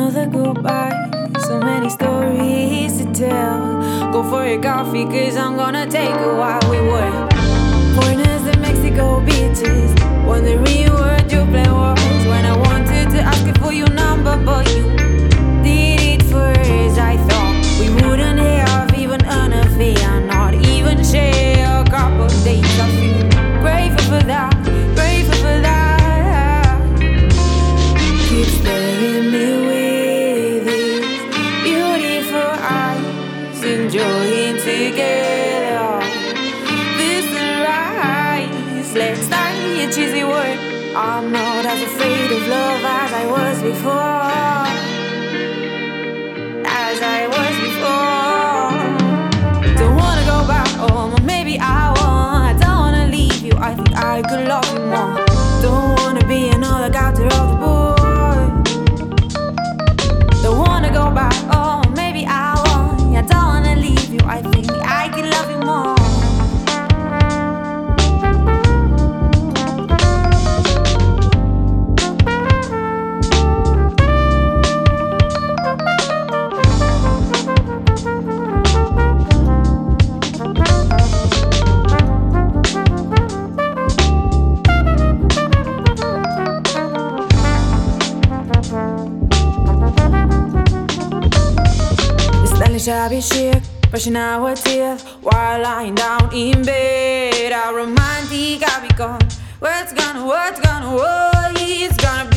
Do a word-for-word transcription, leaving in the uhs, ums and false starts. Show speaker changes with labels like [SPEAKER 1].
[SPEAKER 1] another goodbye. So many stories to tell. Go for your coffee, cause I'm gonna take a while. We were foreigners in Mexico beaches, wondering where you play was. When I wanted to ask you for your number, but you did it first. I thought we wouldn't have even an affair, not even share a couple days. I feel grateful for that, grateful for that. Keep staring me with these beautiful eyes, enjoying together this sunrise. Let's start a cheesy word. I'm not as afraid of love as I was before, as I was before. Don't wanna go back home, or maybe I won't. I don't wanna leave you, I think I could love you more. Don't wanna be another captor of the boy. Don't wanna go back home, maybe I won't. I don't wanna leave you, I think I could love you more. Shabby chic, brushing our teeth while lying down in bed. How romantic I become. What's gonna, what's gonna, what it's gonna be.